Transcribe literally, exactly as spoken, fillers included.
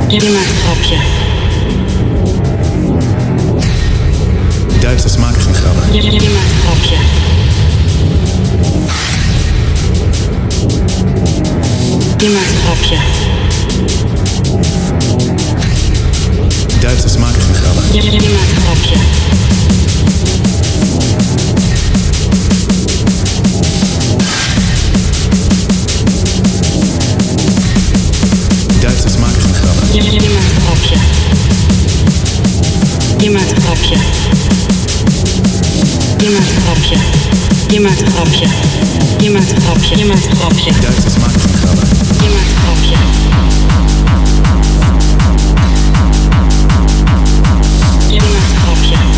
Jemand grapje. Duitsers maken geen grappen. Jemand grapje. Jemand grapje. Duitsers maken geen grappen. Jemand grapje. Duitsers maken geen grappen. Jemand grapje. Jemand grapje. Jemand grapje. Jemand grapje. Jemand grapje. Jemand grapje. Duitsers maken geen grappen. Jemand grapje. Jemand grapje.